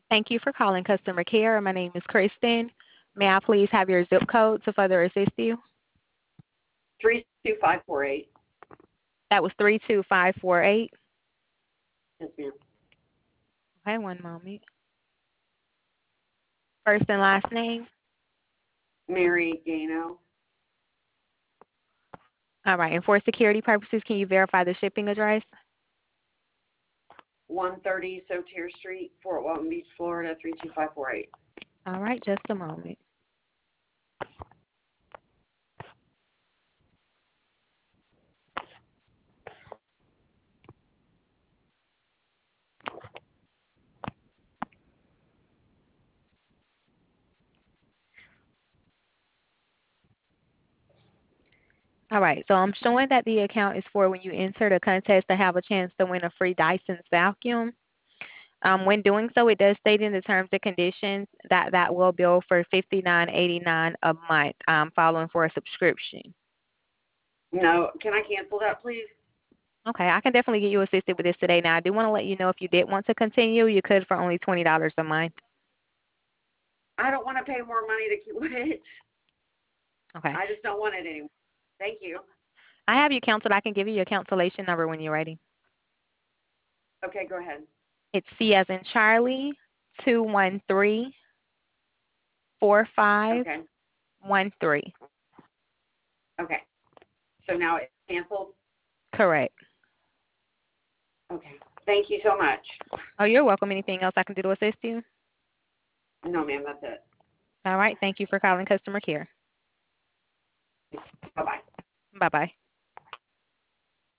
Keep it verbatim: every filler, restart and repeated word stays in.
Thank you for calling customer care. My name is Kristen. May I please have your zip code to further assist you? three two five four eight. That was three two five four eight. Yes, ma'am. Okay, one moment. First and last name. Mary Gano. All right, and for security purposes, can you verify the shipping address? one thirty Sotier Street, Fort Walton Beach, Florida, three two five four eight. All right, just a moment. All right, so I'm showing that the account is for when you enter the contest to have a chance to win a free Dyson vacuum. Um, when doing so, it does state in the terms and conditions that that will bill for fifty-nine eighty-nine a month, um, following for a subscription. No, can I cancel that, please? Okay, I can definitely get you assisted with this today. Now, I do want to let you know if you did want to continue, you could for only twenty dollars a month. I don't want to pay more money to keep it. Okay. I just don't want it anymore. Thank you. I have you canceled. I can give you your cancellation number when you're ready. Okay, go ahead. It's C as in Charlie, two one three, four five Okay. one three. Okay. So now it's canceled? Correct. Okay. Thank you so much. Oh, you're welcome. Anything else I can do to assist you? No, ma'am, that's it. All right. Thank you for calling customer care. Bye-bye. Bye-bye.